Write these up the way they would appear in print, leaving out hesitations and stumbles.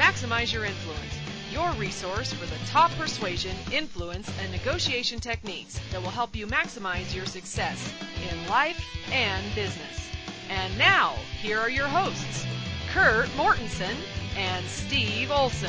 Maximize Your Influence, your resource for the top persuasion, influence, and negotiation techniques that will help you maximize your success in life and business. And now, here are your hosts, Kurt Mortensen and Steve Olson.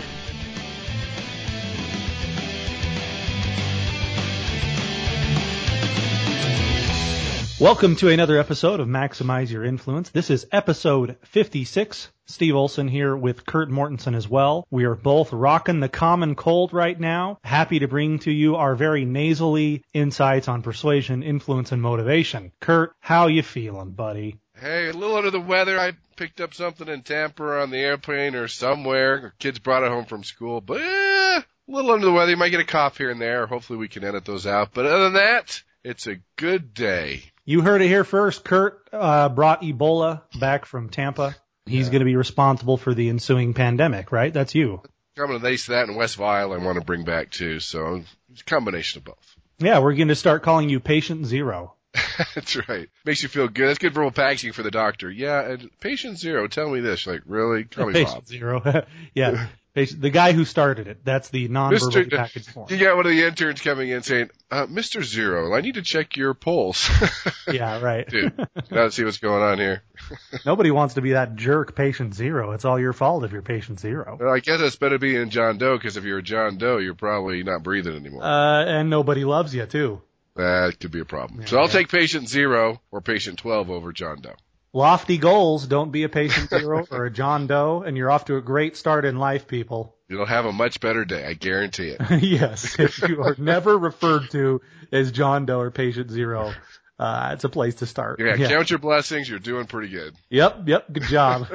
Welcome to another episode of Maximize Your Influence. This is episode 56. Steve Olson here with Kurt Mortensen as well. We are both rocking the common cold right now. Happy to bring to you our very nasally insights on persuasion, influence, and motivation. Kurt, how you feeling, buddy? Hey, a little under the weather. I picked up something in Tampa on the airplane or somewhere. Kids brought it home from school, but a little under the weather. You might get a cough here and there. Hopefully we can edit those out. But other than that, it's a good day. You heard it here first. Kurt brought Ebola back from Tampa. He's going to be responsible for the ensuing pandemic, right? That's you. I'm going to ace that in West Vile I want to bring back too. So it's a combination of both. Yeah, we're going to start calling you Patient Zero. That's right. Makes you feel good. That's good verbal packaging for the doctor. Yeah, and Patient Zero, tell me this. Like, really? Call me Patient Bob. Zero. Yeah. The guy who started it. That's the non-verbal package form. You got one of the interns coming in saying, Mr. Zero, I need to check your pulse. Yeah, right. Dude, gotta see what's going on here. Nobody wants to be that jerk Patient Zero. It's all your fault if you're Patient Zero. Well, I guess it's better being John Doe, because if you're a John Doe, you're probably not breathing anymore. And nobody loves you, too. That could be a problem. Yeah, so I'll take Patient Zero or Patient 12 over John Doe. Lofty goals. Don't be a Patient Zero or a John Doe, and you're off to a great start in life, people. You'll have a much better day. I guarantee it. Yes. If you are never referred to as John Doe or Patient Zero, it's a place to start. Yeah, count your blessings. You're doing pretty good. Yep. Good job.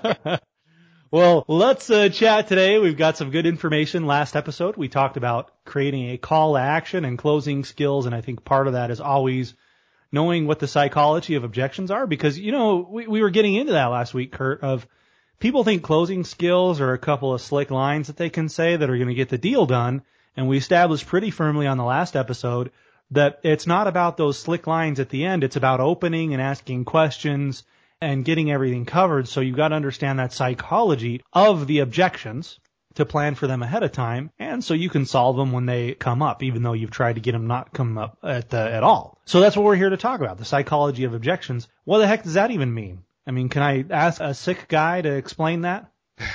Well, let's chat today. We've got some good information. Last episode, we talked about creating a call to action and closing skills, and I think part of that is always knowing what the psychology of objections are, because, you know, we were getting into that last week, Kurt, of people think closing skills are a couple of slick lines that they can say that are going to get the deal done, and we established pretty firmly on the last episode that it's not about those slick lines at the end. It's about opening and asking questions and getting everything covered. So you've got to understand that psychology of the objections to plan for them ahead of time, and so you can solve them when they come up, even though you've tried to get them not come up at all. So that's what we're here to talk about, the psychology of objections. What the heck does that even mean? I mean, can I ask a sick guy to explain that?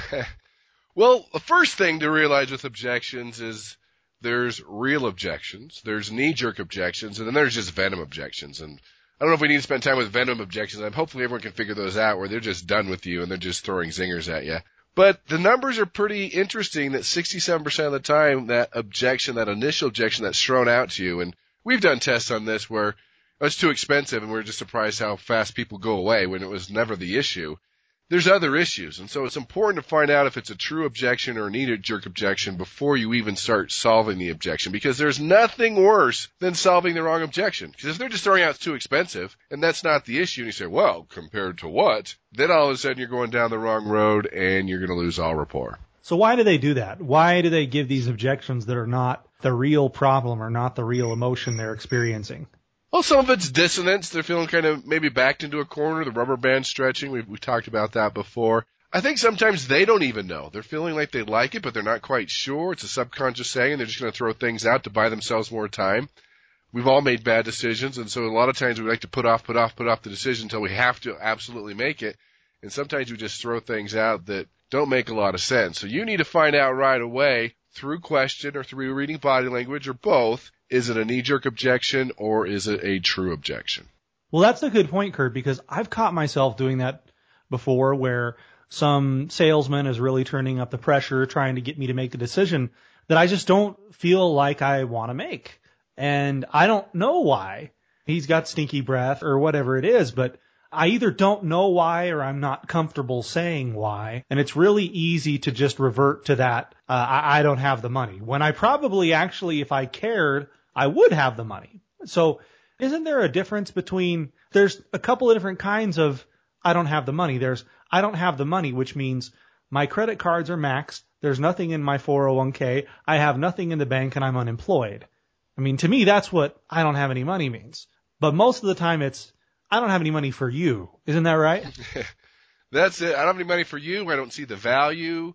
Well, the first thing to realize with objections is there's real objections, there's knee-jerk objections, and then there's just venom objections. And I don't know if we need to spend time with venom objections. Hopefully everyone can figure those out where they're just done with you and they're just throwing zingers at you. But the numbers are pretty interesting that 67% of the time that objection, that initial objection that's thrown out to you, and we've done tests on this where it's too expensive and we're just surprised how fast people go away when it was never the issue. There's other issues, and so it's important to find out if it's a true objection or a knee-jerk objection before you even start solving the objection, because there's nothing worse than solving the wrong objection. Because if they're just throwing out it's too expensive, and that's not the issue, and you say, well, compared to what? Then all of a sudden you're going down the wrong road, and you're going to lose all rapport. So why do they do that? Why do they give these objections that are not the real problem or not the real emotion they're experiencing? Well, some of it's dissonance. They're feeling kind of maybe backed into a corner, the rubber band stretching. We've talked about that before. I think sometimes they don't even know. They're feeling like they like it, but they're not quite sure. It's a subconscious saying, and they're just going to throw things out to buy themselves more time. We've all made bad decisions, and so a lot of times we like to put off the decision until we have to absolutely make it. And sometimes we just throw things out that don't make a lot of sense. So you need to find out right away through question or through reading body language or both. Is it a knee-jerk objection or is it a true objection? Well, that's a good point, Kurt, because I've caught myself doing that before where some salesman is really turning up the pressure, trying to get me to make the decision that I just don't feel like I want to make. And I don't know why. He's got stinky breath or whatever it is, but I either don't know why or I'm not comfortable saying why. And it's really easy to just revert to that, I don't have the money. When I probably actually, if I cared, I would have the money. So isn't there a difference between, there's a couple of different kinds of I don't have the money. There's I don't have the money, which means my credit cards are maxed. There's nothing in my 401k. I have nothing in the bank and I'm unemployed. I mean, to me, that's what I don't have any money means. But most of the time it's I don't have any money for you. Isn't that right? That's it. I don't have any money for you. I don't see the value.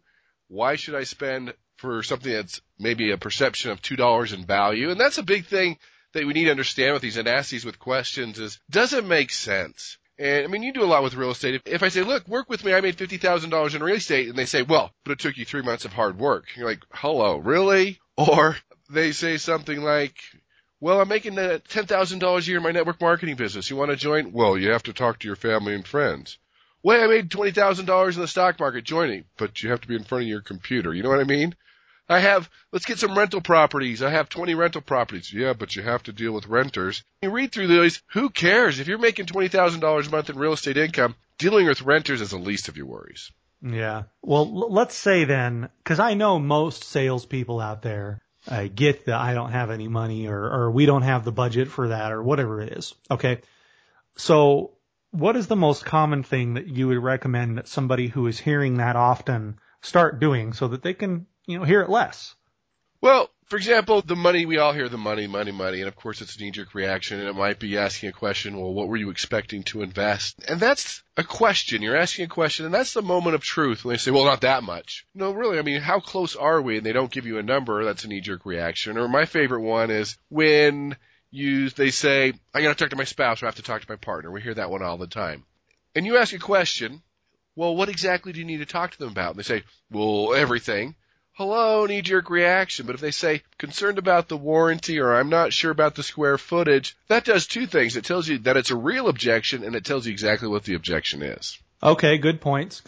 why should I spend for something that's maybe a perception of $2 in value? And that's a big thing that we need to understand with these and ask these with questions is, does it make sense? And I mean, you do a lot with real estate. If I say, look, work with me, I made $50,000 in real estate, and they say, well, but it took you 3 months of hard work. You're like, hello, really? Or they say something like, well, I'm making $10,000 a year in my network marketing business. You want to join? Well, you have to talk to your family and friends. Well, I made $20,000 in the stock market joining, but you have to be in front of your computer. You know what I mean? Let's get some rental properties. I have 20 rental properties. Yeah, but you have to deal with renters. You read through those, who cares? If you're making $20,000 a month in real estate income, dealing with renters is the least of your worries. Yeah. Well, let's say then, because I know most salespeople out there get that I don't have any money or we don't have the budget for that or whatever it is. Okay. So what is the most common thing that you would recommend that somebody who is hearing that often start doing so that they can, hear it less? Well, for example, the money, we all hear the money. And of course it's a knee-jerk reaction, and it might be asking a question, well, what were you expecting to invest? And that's a question. You're asking a question, and that's the moment of truth when they say, well, not that much. No, really, I mean, how close are we? And they don't give you a number, that's a knee-jerk reaction. Or my favorite one is when they say, I got to talk to my spouse or I have to talk to my partner. We hear that one all the time. And you ask a question, well, what exactly do you need to talk to them about? And they say, well, everything. Hello, knee-jerk reaction. But if they say, concerned about the warranty or I'm not sure about the square footage, that does two things. It tells you that it's a real objection, and it tells you exactly what the objection is. Okay, good points.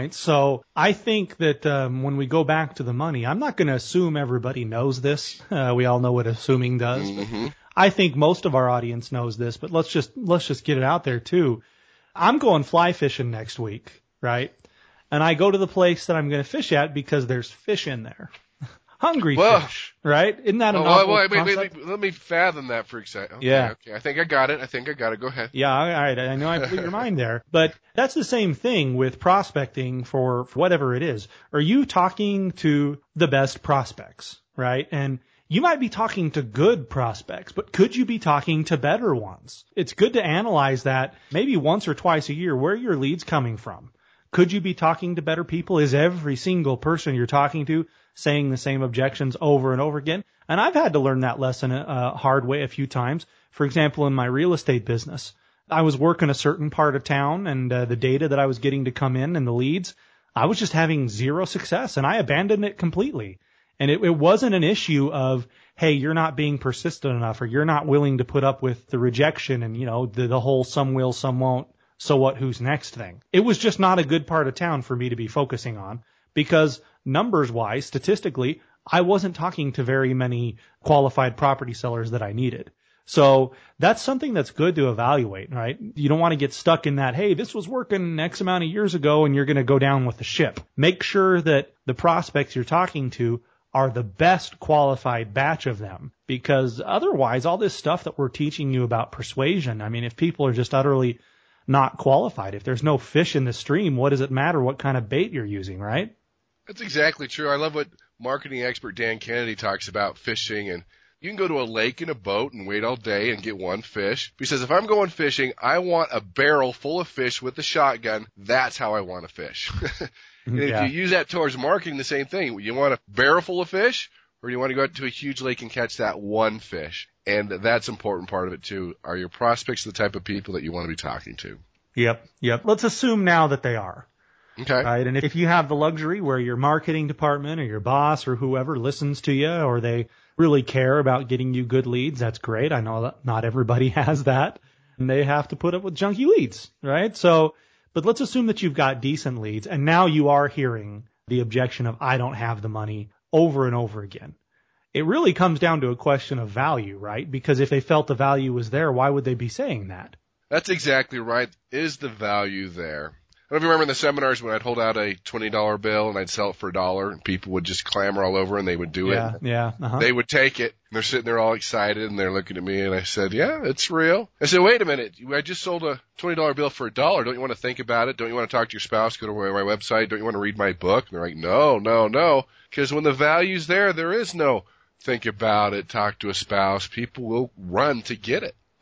So I think that when we go back to the money, I'm not going to assume everybody knows this. We all know what assuming does. Mm-hmm. I think most of our audience knows this, but let's just get it out there too. I'm going fly fishing next week, right? And I go to the place that I'm going to fish at because there's fish in there. Hungry fish, right? Isn't that an awful concept? Wait, let me fathom that for a second. Okay, yeah. Okay, I think I got it. Go ahead. Yeah, all right. I know I blew your mind there. But that's the same thing with prospecting for whatever it is. Are you talking to the best prospects, right? And you might be talking to good prospects, but could you be talking to better ones? It's good to analyze that maybe once or twice a year. Where are your leads coming from? Could you be talking to better people? Is every single person you're talking to saying the same objections over and over again? And I've had to learn that lesson a hard way a few times. For example, in my real estate business, I was working a certain part of town, and the data that I was getting to come in and the leads, I was just having zero success, and I abandoned it completely. And it wasn't an issue of, hey, you're not being persistent enough, or you're not willing to put up with the rejection and, the whole some will, some won't, so what, who's next thing. It was just not a good part of town for me to be focusing on because numbers-wise, statistically, I wasn't talking to very many qualified property sellers that I needed. So that's something that's good to evaluate, right? You don't want to get stuck in that, hey, this was working X amount of years ago and you're going to go down with the ship. Make sure that the prospects you're talking to are the best qualified batch of them, because otherwise all this stuff that we're teaching you about persuasion, I mean, if people are just utterly not qualified, if there's no fish in the stream, what does it matter what kind of bait you're using, right? That's exactly true. I love what marketing expert Dan Kennedy talks about fishing, and you can go to a lake in a boat and wait all day and get one fish. He says, if I'm going fishing, I want a barrel full of fish with a shotgun. That's how I want to fish. And if you use that towards marketing, the same thing. You want a barrel full of fish, or you want to go out to a huge lake and catch that one fish? And that's an important part of it too. Are your prospects the type of people that you want to be talking to? Yep. Let's assume now that they are. Okay. Right. And if you have the luxury where your marketing department or your boss or whoever listens to you, or they really care about getting you good leads, that's great. I know that not everybody has that, and they have to put up with junky leads, right? So, but let's assume that you've got decent leads, and now you are hearing the objection of, I don't have the money, over and over again. It really comes down to a question of value, right? Because if they felt the value was there, why would they be saying that? That's exactly right. Is the value there? I don't know if you remember in the seminars when I'd hold out a $20 bill and I'd sell it for $1 and people would just clamor all over and they would do it. Yeah. Uh-huh. They would take it and they're sitting there all excited and they're looking at me and I said, yeah, it's real. I said, wait a minute. I just sold a $20 bill for $1. Don't you want to think about it? Don't you want to talk to your spouse? Go to my website. Don't you want to read my book? And they're like, no. Because when the value's there is no think about it, talk to a spouse. People will run to get it.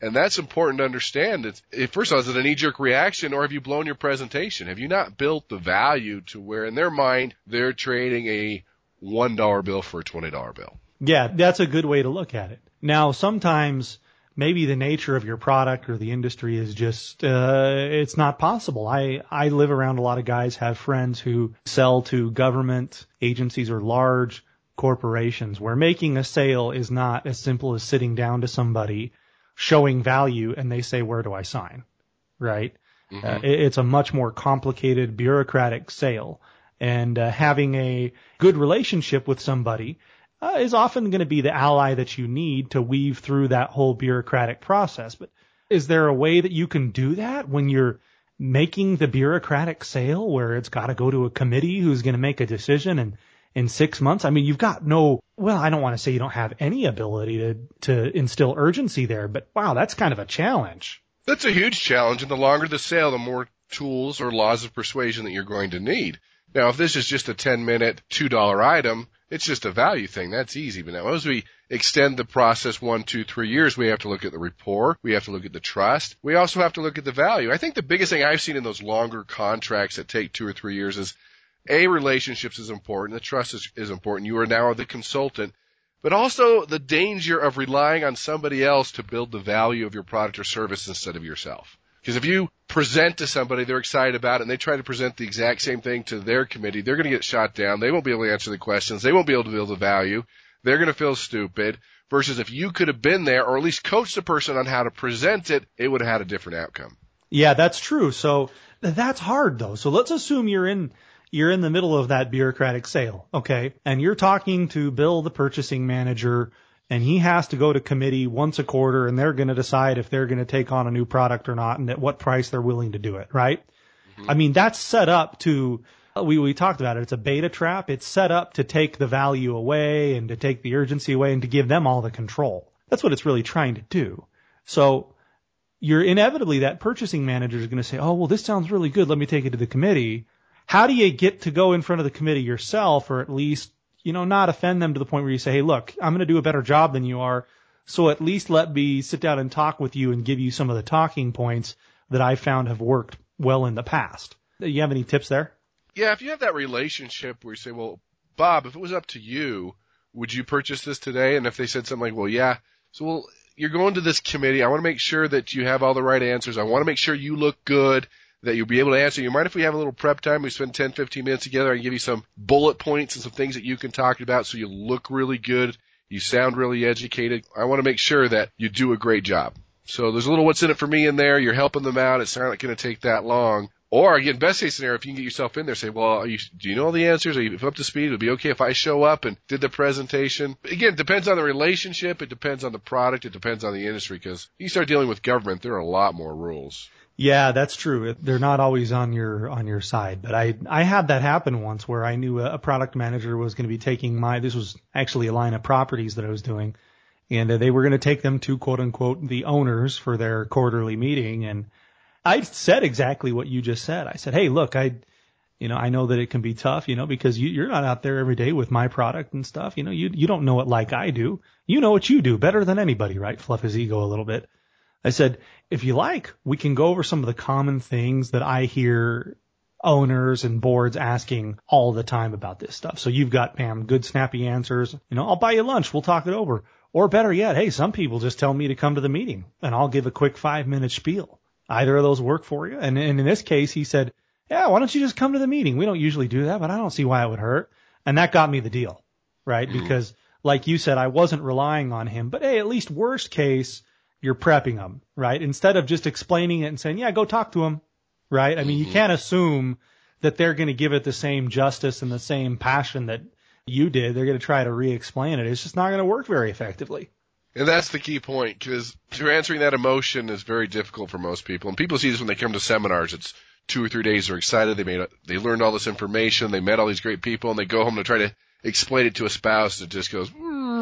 And that's important to understand. First of all, is it a knee-jerk reaction, or have you blown your presentation? Have you not built the value to where, in their mind, they're trading a $1 bill for a $20 bill? Yeah, that's a good way to look at it. Now, sometimes maybe the nature of your product or the industry is just, it's not possible. I live around a lot of guys, have friends who sell to government agencies or large corporations where making a sale is not as simple as sitting down to somebody, showing value, and they say, where do I sign? Right? Mm-hmm. It's a much more complicated bureaucratic sale. And having a good relationship with somebody is often going to be the ally that you need to weave through that whole bureaucratic process. But is there a way that you can do that when you're making the bureaucratic sale where it's got to go to a committee who's going to make a decision in 6 months? I mean, you've got I don't want to say you don't have any ability to instill urgency there, but wow, that's kind of a challenge. That's a huge challenge. And the longer the sale, the more tools or laws of persuasion that you're going to need. Now, if this is just a 10-minute, $2 item, it's just a value thing. That's easy. But now as we extend the process 1, 2, 3 years, we have to look at the rapport. We have to look at the trust. We also have to look at the value. I think the biggest thing I've seen in those longer contracts that take 2 or 3 years is, relationships is important. The trust is important. You are now the consultant. But also the danger of relying on somebody else to build the value of your product or service instead of yourself. Because if you present to somebody, they're excited about it, and they try to present the exact same thing to their committee, they're going to get shot down. They won't be able to answer the questions. They won't be able to build the value. They're going to feel stupid. Versus if you could have been there or at least coached the person on how to present it, it would have had a different outcome. Yeah, that's true. So that's hard, though. So let's assume you're in the middle of that bureaucratic sale, okay? And you're talking to Bill, the purchasing manager, and he has to go to committee once a quarter, and they're going to decide if they're going to take on a new product or not and at what price they're willing to do it, right? Mm-hmm. I mean, that's set up to, we talked about it, it's a beta trap. It's set up to take the value away and to take the urgency away and to give them all the control. That's what it's really trying to do. So you're inevitably, that purchasing manager is going to say, oh, well, this sounds really good. Let me take it to the committee. How do you get to go in front of the committee yourself, or at least, not offend them to the point where you say, hey, look, I'm going to do a better job than you are, so at least let me sit down and talk with you and give you some of the talking points that I found have worked well in the past. Do you have any tips there? Yeah, if you have that relationship where you say, well, Bob, if it was up to you, would you purchase this today? And if they said something like, well, yeah. So, well, you're going to this committee. I want to make sure that you have all the right answers. I want to make sure you look good, that you'll be able to answer. You mind if we have a little prep time? We spend 10, 15 minutes together. I can give you some bullet points and some things that you can talk about so you look really good. You sound really educated. I want to make sure that you do a great job. So there's a little what's in it for me in there. You're helping them out. It's not going to take that long. Or, again, best case scenario, if you can get yourself in there, say, well, do you know all the answers? Are you up to speed? It would be okay if I show up and did the presentation. Again, it depends on the relationship. It depends on the product. It depends on the industry, because you start dealing with government, there are a lot more rules. Yeah, that's true. They're not always on your side. But I had that happen once where I knew a product manager was going to be taking this was actually a line of properties that I was doing, and they were going to take them to, quote unquote, the owners for their quarterly meeting. And I said exactly what you just said. I said, hey, look, I know that it can be tough, because you're not out there every day with my product and stuff. You don't know it like I do. You know what you do better than anybody, right? Fluff his ego a little bit. I said, if you like, we can go over some of the common things that I hear owners and boards asking all the time about this stuff. So you've got, Pam, good snappy answers. I'll buy you lunch. We'll talk it over. Or better yet, hey, some people just tell me to come to the meeting and I'll give a quick 5-minute spiel. Either of those work for you? And in this case, he said, yeah, why don't you just come to the meeting? We don't usually do that, but I don't see why it would hurt. And that got me the deal, right? Mm-hmm. Because like you said, I wasn't relying on him, but hey, at least worst case, you're prepping them, right? Instead of just explaining it and saying, yeah, go talk to them, right? I mean, you can't assume that they're going to give it the same justice and the same passion that you did. They're going to try to re-explain it. It's just not going to work very effectively. And that's the key point, because answering that emotion is very difficult for most people. And people see this when they come to seminars. It's 2 or 3 days. They're excited. They learned all this information. They met all these great people, and they go home to try to explain it to a spouse that just goes,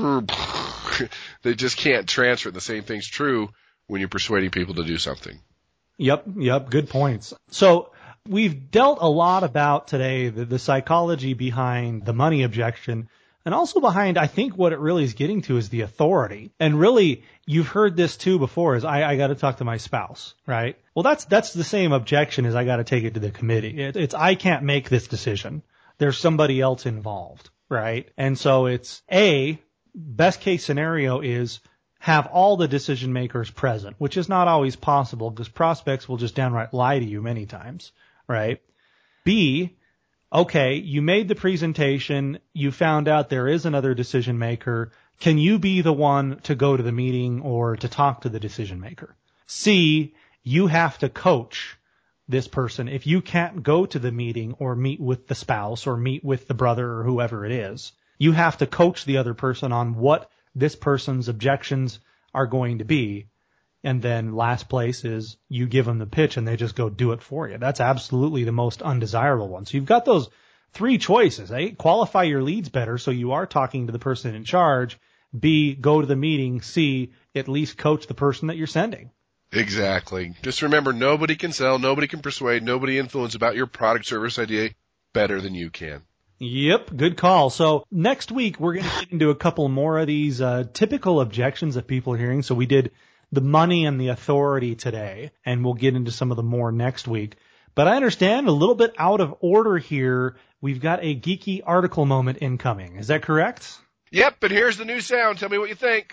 they just can't transfer it. The same thing's true when you're persuading people to do something. Yep. Good points. So we've dealt a lot about today the psychology behind the money objection, And also behind, I think what it really is getting to is the authority. And really, you've heard this too before, is I got to talk to my spouse, right? Well, that's the same objection as I got to take it to the committee. It's I can't make this decision. There's somebody else involved, right? And so it's best case scenario is have all the decision makers present, which is not always possible because prospects will just downright lie to you many times, right? B, okay, you made the presentation, you found out there is another decision maker. Can you be the one to go to the meeting or to talk to the decision maker? C, you have to coach this person. If you can't go to the meeting or meet with the spouse or meet with the brother or whoever it is, you have to coach the other person on what this person's objections are going to be. And then last place is you give them the pitch and they just go do it for you. That's absolutely the most undesirable one. So you've got those three choices. A, qualify your leads better so you are talking to the person in charge. B, go to the meeting. C, at least coach the person that you're sending. Exactly. Just remember, nobody can sell, nobody can persuade, nobody influence about your product, service, idea better than you can. Yep, good call. So next week we're going to get into a couple more of these typical objections that people are hearing. So we did the money and the authority today, and we'll get into some of the more next week. But I understand a little bit out of order here. We've got a geeky article moment incoming. Is that correct? Yep, but here's the new sound. Tell me what you think.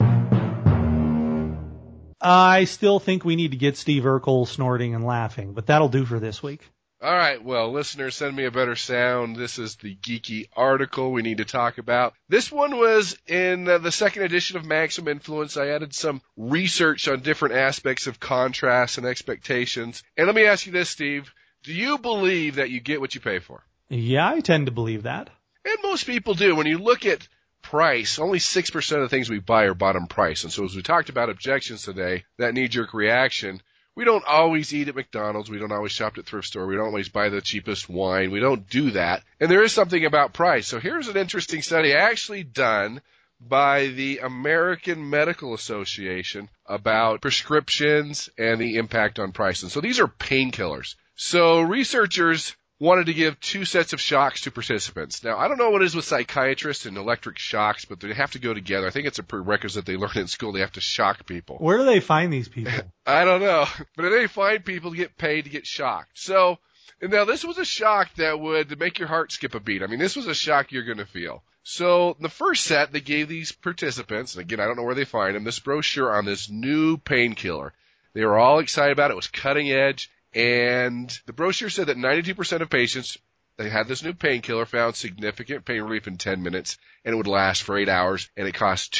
I still think we need to get Steve Urkel snorting and laughing, but that'll do for this week. All right, well, listeners, send me a better sound. This is the geeky article we need to talk about. This one was in the second edition of Maximum Influence. I added some research on different aspects of contrast and expectations. And let me ask you this, Steve. Do you believe that you get what you pay for? Yeah, I tend to believe that. And most people do. When you look at price, only 6% of the things we buy are bottom price. And so as we talked about objections today, that knee-jerk reaction, we don't always eat at McDonald's. We don't always shop at thrift store. We don't always buy the cheapest wine. We don't do that. And there is something about price. So here's an interesting study actually done by the American Medical Association about prescriptions and the impact on price. And so these are painkillers. So researchers wanted to give 2 sets of shocks to participants. Now, I don't know what it is with psychiatrists and electric shocks, but they have to go together. I think it's a prerequisite they learn in school. They have to shock people. Where do they find these people? I don't know. But they find people to get paid to get shocked. So, now this was a shock that would make your heart skip a beat. I mean, this was a shock you're going to feel. So, the first set, they gave these participants, and again, I don't know where they find them, this brochure on this new painkiller. They were all excited about it. It was cutting edge. And the brochure said that 92% of patients, they had this new painkiller, found significant pain relief in 10 minutes, and it would last for 8 hours, and it cost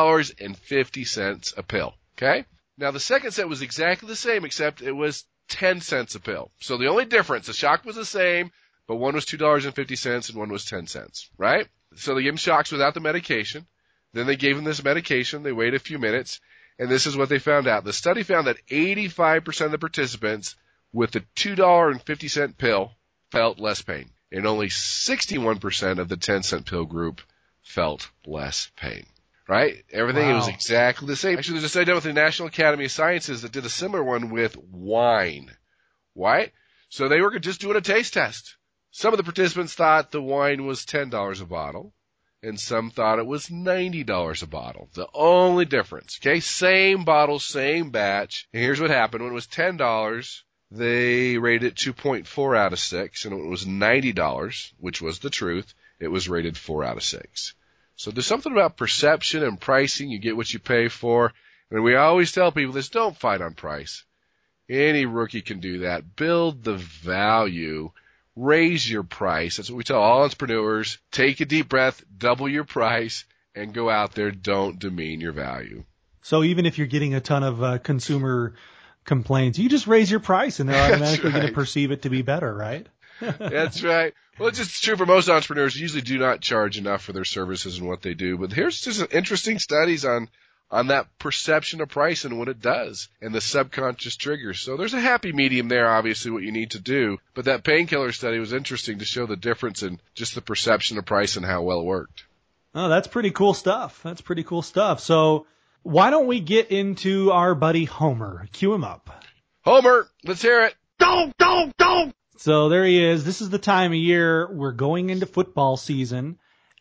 $2.50 a pill. Okay? Now, the second set was exactly the same, except it was 10 cents a pill. So the only difference, the shock was the same, but one was $2.50 and one was 10 cents, right? So they gave them shocks without the medication. Then they gave them this medication. They waited a few minutes, and this is what they found out. The study found that 85% of the participants with the $2.50 pill felt less pain, and only 61% of the 10-cent pill group felt less pain. Right? Everything was exactly the same. Actually, there's a study done with the National Academy of Sciences that did a similar one with wine. Why? So they were just doing a taste test. Some of the participants thought the wine was $10 a bottle, and some thought it was $90 a bottle. The only difference. Okay? Same bottle, same batch. And here's what happened. When it was $10, they rated it 2.4 out of 6, and when it was $90, which was the truth, it was rated 4 out of 6. So there's something about perception and pricing. You get what you pay for. And we always tell people this, don't fight on price. Any rookie can do that. Build the value. Raise your price. That's what we tell all entrepreneurs. Take a deep breath, double your price, and go out there. Don't demean your value. So even if you're getting a ton of consumer complaints, you just raise your price and they're automatically going to perceive it to be better, right? That's right. Well, it's just true for most entrepreneurs. Usually do not charge enough for their services and what they do. But here's just interesting studies on that perception of price and what it does and the subconscious triggers. So there's a happy medium there, obviously, what you need to do. But that painkiller study was interesting to show the difference in just the perception of price and how well it worked. Oh, that's pretty cool stuff. That's pretty cool stuff. So why don't we get into our buddy Homer? Cue him up. Homer, let's hear it. Go! So there he is. This is the time of year we're going into football season.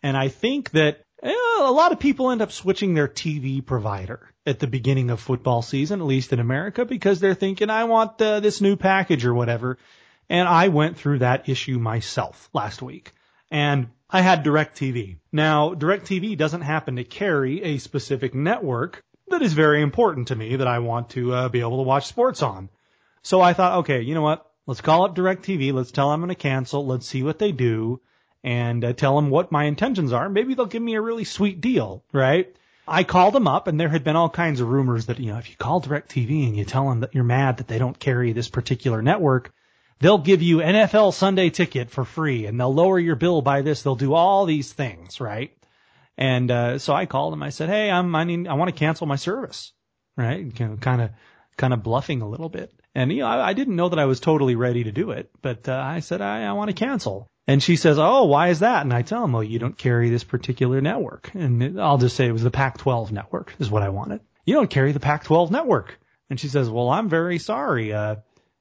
And I think that a lot of people end up switching their TV provider at the beginning of football season, at least in America, because they're thinking, I want this new package or whatever. And I went through that issue myself last week. And I had DirecTV. Now, DirecTV doesn't happen to carry a specific network that is very important to me that I want to be able to watch sports on. So I thought, okay, you know what? Let's call up DirecTV. Let's tell them I'm going to cancel. Let's see what they do and tell them what my intentions are. Maybe they'll give me a really sweet deal, right? I called them up, and there had been all kinds of rumors that, if you call DirecTV and you tell them that you're mad that they don't carry this particular network, they'll give you NFL Sunday ticket for free, and they'll lower your bill by this. They'll do all these things, right? And so I called them. I said, hey, I want to cancel my service, right? Kind of bluffing a little bit. And I didn't know that I was totally ready to do it, but I said I want to cancel. And she says, oh, why is that? And I tell them, well, you don't carry this particular network. And I'll just say it was the Pac-12 network is what I wanted. You don't carry the Pac-12 network. And she says, well, I'm very sorry. What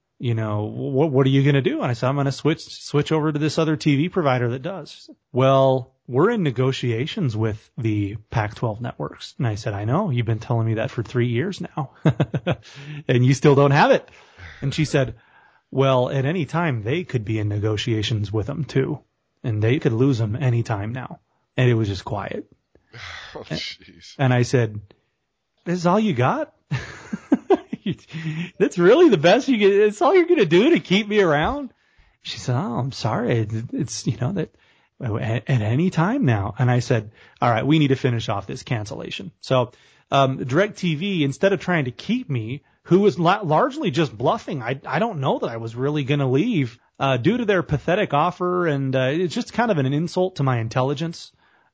are you going to do? And I said, I'm going to switch over to this other TV provider that does. Well, we're in negotiations with the Pac-12 networks. And I said, I know, you've been telling me that for 3 years now and you still don't have it. And she said, well, at any time they could be in negotiations with them too. And they could lose them any time now. And it was just quiet. Oh, jeez. And I said, this is all you got? That's really the best you get. It's all you're going to do to keep me around. She said, oh, I'm sorry. It's, that at any time now. And I said, all right, we need to finish off this cancellation. So, DirecTV, instead of trying to keep me, who was largely just bluffing, I don't know that I was really going to leave, due to their pathetic offer. And, it's just kind of an insult to my intelligence.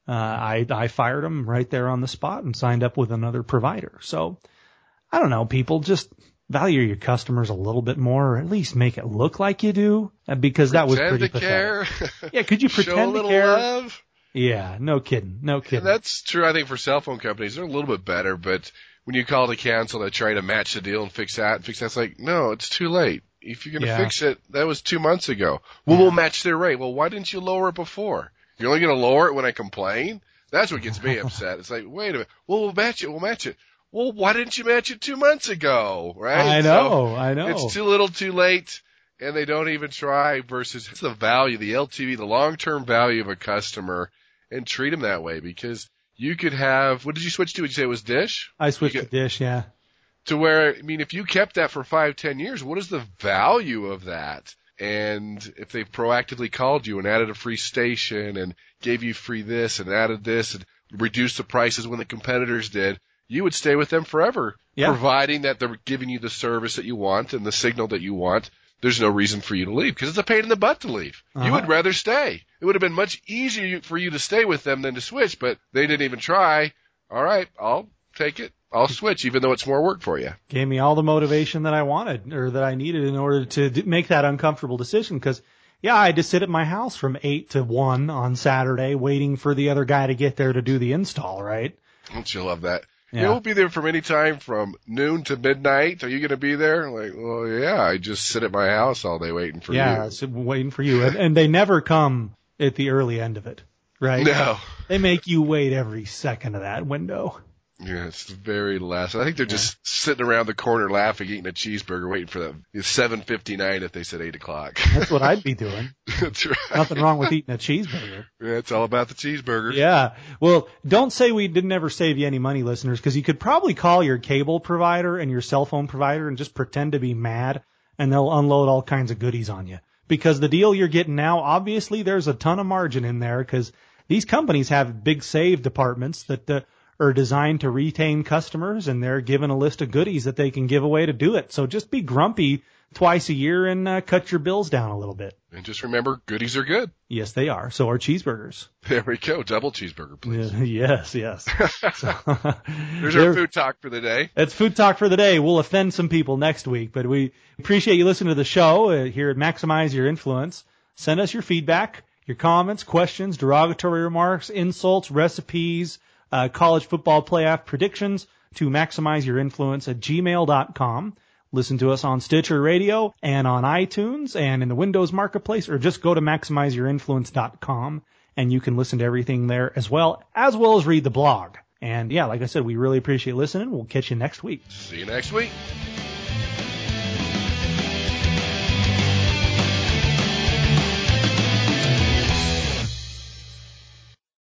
I fired them right there on the spot and signed up with another provider. So, I don't know, people just value your customers a little bit more, or at least make it look like you do, because that was pretty pathetic. Yeah, could you pretend Show a little to care? love? Yeah, no kidding. And that's true, I think, for cell phone companies. They're a little bit better, but when you call to cancel, they try to match the deal and fix that. It's like, no, it's too late. If you're going to fix it, that was 2 months ago. Well, we'll match their rate. Well, why didn't you lower it before? You're only going to lower it when I complain? That's what gets me upset. It's like, wait a minute. Well, we'll match it. Well, why didn't you match it 2 months ago, right? I know. It's too little too late, and they don't even try versus it's the value, the LTV, the long-term value of a customer, and treat them that way, because you could have, what did you switch to? Would you say it was Dish? I switched to Dish, yeah. To where, if you kept that for 5-10 years, what is the value of that? And if they proactively called you and added a free station and gave you free this and added this and reduced the prices when the competitors did, you would stay with them forever, providing that they're giving you the service that you want and the signal that you want. There's no reason for you to leave because it's a pain in the butt to leave. You would rather stay. It would have been much easier for you to stay with them than to switch, but they didn't even try. All right, I'll take it. I'll switch, even though it's more work for you. Gave me all the motivation that I wanted or that I needed in order to make that uncomfortable decision because, I had to sit at my house from 8 to 1 on Saturday waiting for the other guy to get there to do the install, right? Don't you love that? Yeah. You'll be there from any time from noon to midnight. Are you going to be there? Like, well, yeah, I just sit at my house all day waiting for you. Yeah, waiting for you. And they never come at the early end of it, right? No. They make you wait every second of that window. Yeah, it's the very last. I think they're just sitting around the corner laughing, eating a cheeseburger, waiting for them. It's 7:59 if they said 8 o'clock. That's what I'd be doing. That's right. Nothing wrong with eating a cheeseburger. Yeah, it's all about the cheeseburger. Yeah. Well, don't say we didn't ever save you any money, listeners, because you could probably call your cable provider and your cell phone provider and just pretend to be mad, and they'll unload all kinds of goodies on you. Because the deal you're getting now, obviously, there's a ton of margin in there because these companies have big save departments that are designed to retain customers, and they're given a list of goodies that they can give away to do it. So just be grumpy twice a year and cut your bills down a little bit. And just remember, goodies are good. Yes, they are. So are cheeseburgers. There we go. Double cheeseburger, please. Yes. So, there's our food talk for the day. That's food talk for the day. We'll offend some people next week, but we appreciate you listening to the show here at Maximize Your Influence. Send us your feedback, your comments, questions, derogatory remarks, insults, recipes, college football playoff predictions to maximizeyourinfluence@gmail.com. Listen to us on Stitcher Radio and on iTunes and in the Windows Marketplace, or just go to maximizeyourinfluence.com and you can listen to everything there as well as read the blog. And yeah, like I said, we really appreciate listening. We'll catch you next week. See you next week.